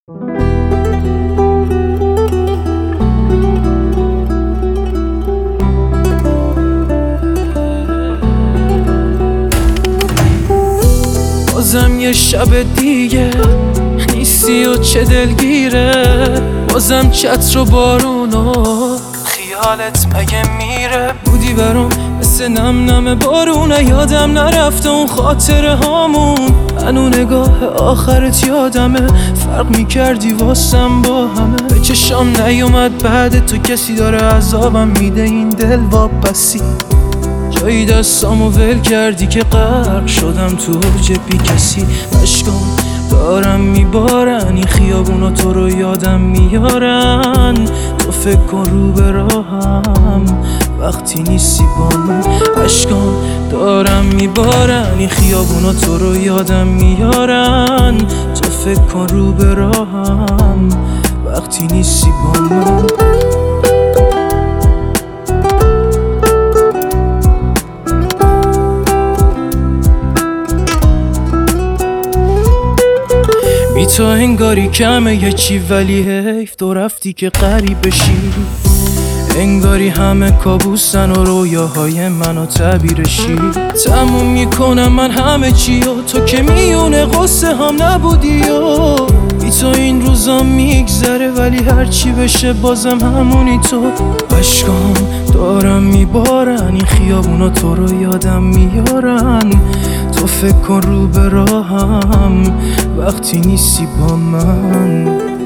بازم یه شب دیگه نیستی و چه دلگیره، بازم چتر و بارون و خیالت مگه میره. بودی برام مثل نم نم بارونه، یادم نرفته اون خاطره هامون. هنو نگاه آخرت یادمه، فرق میکردی واسم با همه. به چشام نیومد بعد تو کسی داره عذابم میده این دل واپسی. جایی دستامو ول کردی که غرق شدم تو اوج بی کسی. اشکام دارم میبارن این خیابونا تو رو یادم میارن. تو فکر کن رو به راهم وقتی نیستی با من. اشکام دارم میبارن این خیابونا تو رو یادم میارن. تو فکر کن رو به راهم وقتی نیستی با من. بی تو انگاری کمه یه چی، ولی حیف تو رفتی که غریب بشی. انگاری همه کابوسن و رویاهای منو تعبیرشی. تموم میکنم من همه چی و تو که میونه قصه هم نبودی. و بی تو این روزا میگذره ولی هرچی بشه بازم همونی تو. اشکام دارم میبارن این خیابونا تو رو یادم میارن. تو فکر کن رو به راهم وقتی نیستی با من.